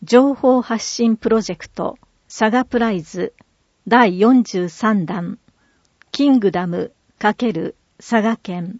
情報発信プロジェクトサガプライズ第43弾キングダム×佐賀県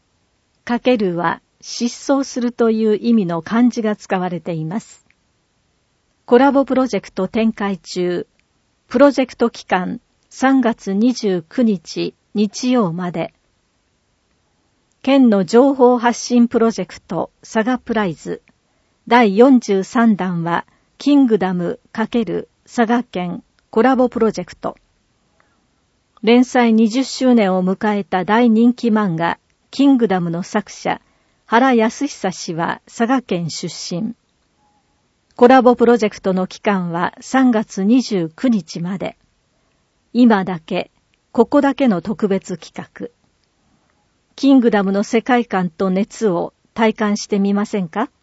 ×は失踪するという意味の漢字が使われています。コラボプロジェクト展開中、プロジェクト期間3月29日日曜まで。県の情報発信プロジェクトサガプライズ第43弾はキングダム×佐賀県コラボプロジェクト。連載20周年を迎えた大人気漫画キングダムの作者原康久氏は佐賀県出身。コラボプロジェクトの期間は3月29日まで。今だけ、ここだけの特別企画。キングダムの世界観と熱を体感してみませんか？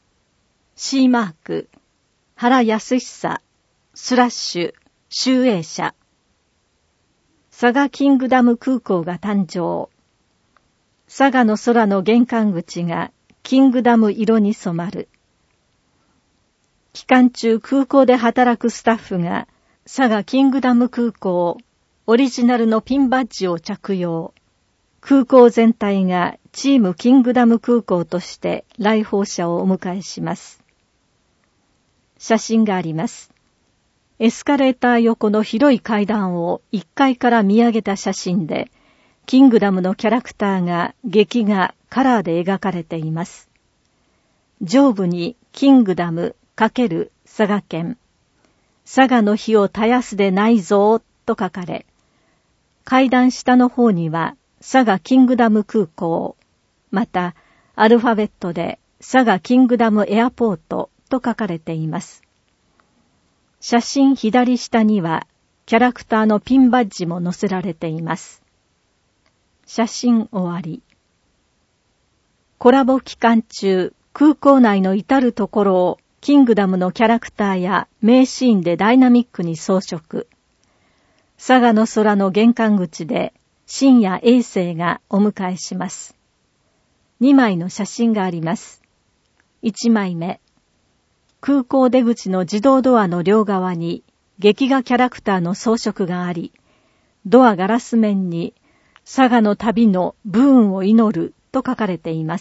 C マーク、原康久、/集英社。佐賀キングダム空港が誕生。佐賀の空の玄関口がキングダム色に染まる。期間中空港で働くスタッフが佐賀キングダム空港オリジナルのピンバッジを着用。空港全体がチームキングダム空港として来訪者をお迎えします。写真があります。エスカレーター横の広い階段を1階から見上げた写真で、キングダムのキャラクターが劇画カラーで描かれています。上部にキングダム×佐賀県、佐賀の火を絶やすでないぞと書かれ、階段下の方には佐賀キングダム空港、またアルファベットで佐賀キングダムエアポートと書かれています。写真左下にはキャラクターのピンバッジも載せられています。写真終わり。コラボ期間中、空港内の至るところをキングダムのキャラクターや名シーンでダイナミックに装飾。佐賀の空の玄関口で深夜衛星がお迎えします。2枚の写真があります。1枚目。空港出口の自動ドアの両側に劇画キャラクターの装飾があり、ドアガラス面に佐賀の旅のブーンを祈ると書かれています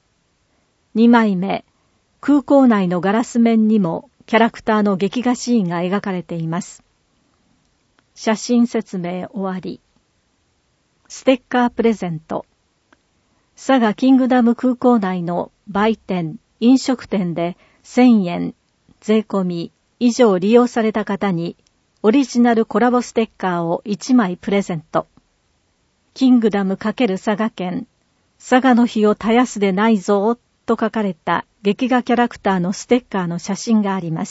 。2枚目。空港内のガラス面にもキャラクターの劇画シーンが描かれています。写真説明終わり。ステッカープレゼント。佐賀キングダム空港内の売店、飲食店で1000円、税込み以上利用された方にオリジナルコラボステッカーを1枚プレゼント。キングダム×佐賀県、佐賀の火を絶やすでないぞと書かれた劇画キャラクターのステッカーの写真があります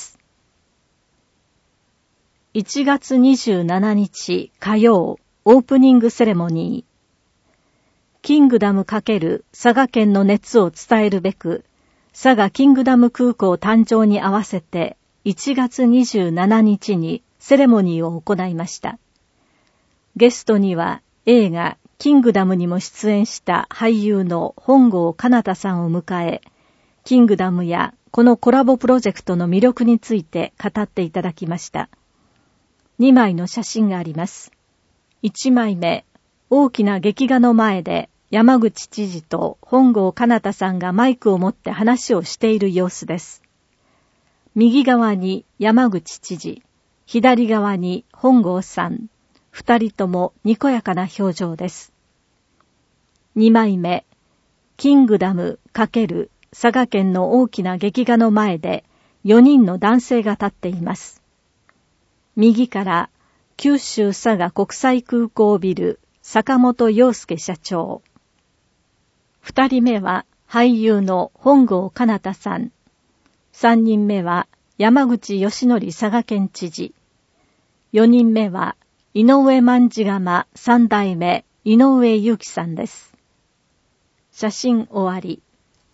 。1月27日火曜オープニングセレモニー。キングダム×佐賀県の熱を伝えるべく、佐賀キングダム空港誕生に合わせて1月27日にセレモニーを行いました。ゲストには映画キングダムにも出演した俳優の本郷奏多さんを迎え、キングダムやこのコラボプロジェクトの魅力について語っていただきました。2枚の写真があります。1枚目、大きな劇画の前で山口知事と本郷奏多さんがマイクを持って話をしている様子です。右側に山口知事、左側に本郷さん、2人ともにこやかな表情です。2枚目、キングダム×佐賀県の大きな劇画の前で4人の男性が立っています。右から九州佐賀国際空港ビル坂本洋介社長。2人目は俳優の本郷奏多さん。3人目は山口義則佐賀県知事。4人目は井上卍釜3代目井上祐樹さんです。写真終わり。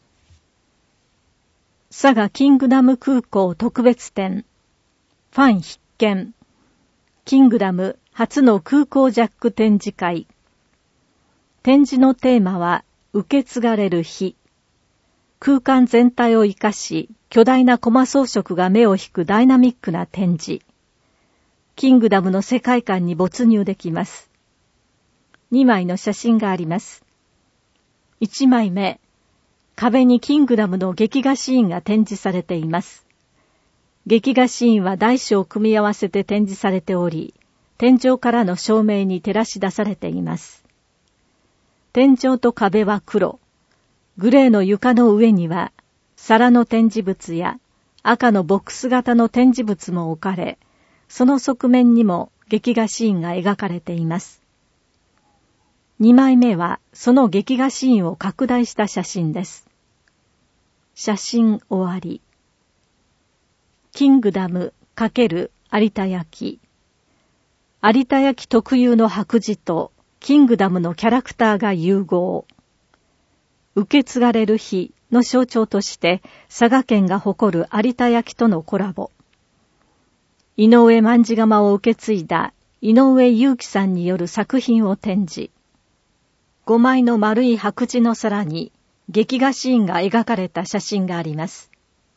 佐賀キングダム空港特別展。ファン必見。キングダム初の空港ジャック展示会。展示のテーマは受け継がれる火。空間全体を生かし、 巨大なコマ装飾が目を引くダイナミックな展示。キングダムの世界観に没入できます。2枚の写真があります。1枚目、壁にキングダムの劇画シーンが展示されています。劇画シーンは大小を組み合わせて展示されており、天井からの照明に照らし出されています。天井と壁は黒。グレーの床の上には、皿の展示物や赤のボックス型の展示物も置かれ、その側面にも劇画シーンが描かれています。2枚目はその劇画シーンを拡大した写真です。写真終わり。キングダム×有田焼。有田焼特有の白磁とキングダムのキャラクターが融合。受け継がれる日の象徴として佐賀県が誇る有田焼とのコラボ。井上卍窯を受け継いだ井上祐樹さんによる作品を展示。5枚の丸い白磁の皿に劇画シーンが描かれた写真があります。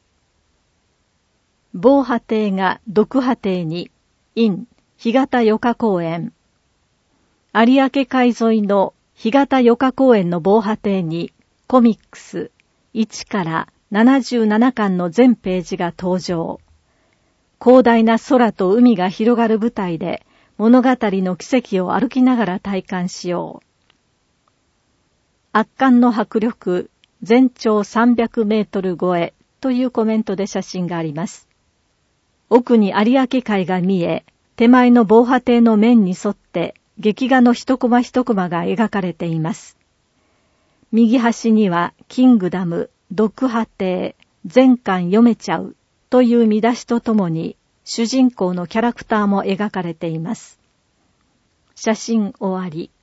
防波堤が毒波堤に in 干潟余暇公園。有明海沿いの干潟余暇公園の防波堤にコミックス1から77巻の全ページが登場。広大な空と海が広がる舞台で物語の奇跡を歩きながら体感しよう。圧巻の迫力、全長300メートル超えというコメントで写真があります。奥に有明海が見え、手前の防波堤の面に沿って劇画の一コマ一コマが描かれています。右端にはキングダム、毒波堤、全巻読めちゃうという見出しとともに主人公のキャラクターも描かれています。写真終わり。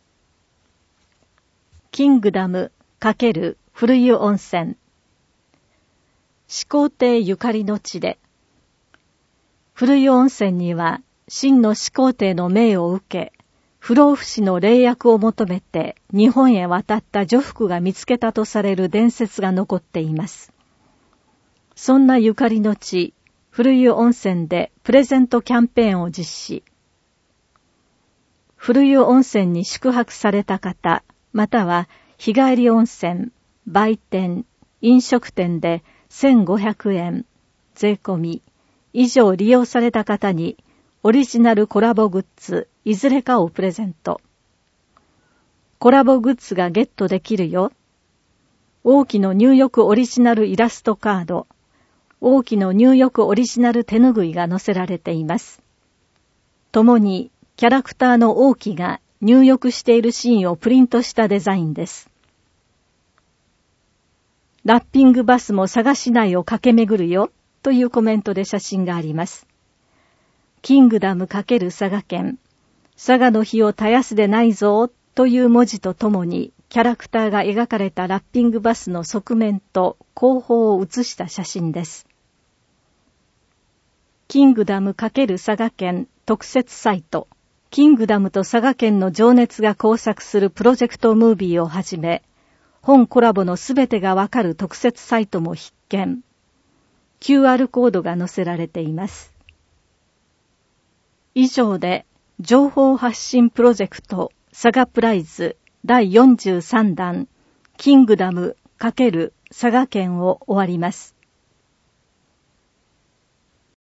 キングダム×古湯温泉。始皇帝ゆかりの地で。古湯温泉には真の始皇帝の命を受け、不老不死の霊薬を求めて日本へ渡った女福が見つけたとされる伝説が残っています。そんなゆかりの地、古湯温泉でプレゼントキャンペーンを実施。古湯温泉に宿泊された方、または日帰り温泉、売店、飲食店で1500円、税込み、以上利用された方にオリジナルコラボグッズいずれかをプレゼント。コラボグッズがゲットできるよ。大きの入浴オリジナルイラストカード、大きの入浴オリジナル手ぬぐいが載せられています。共にキャラクターの大きが入浴しているシーンをプリントしたデザインです。ラッピングバスも佐賀市内を駆け巡るよというコメントで写真があります。キングダム×佐賀県、佐賀の火を絶やすでないぞという文字とともにキャラクターが描かれたラッピングバスの側面と後方を写した写真です。キングダム×佐賀県特設サイト、キングダムと佐賀県の情熱が交錯するプロジェクトムービーをはじめ、本コラボのすべてがわかる特設サイトも必見。QR コードが載せられています。以上で、情報発信プロジェクト佐賀プライズ第43弾キングダム×佐賀県を終わります。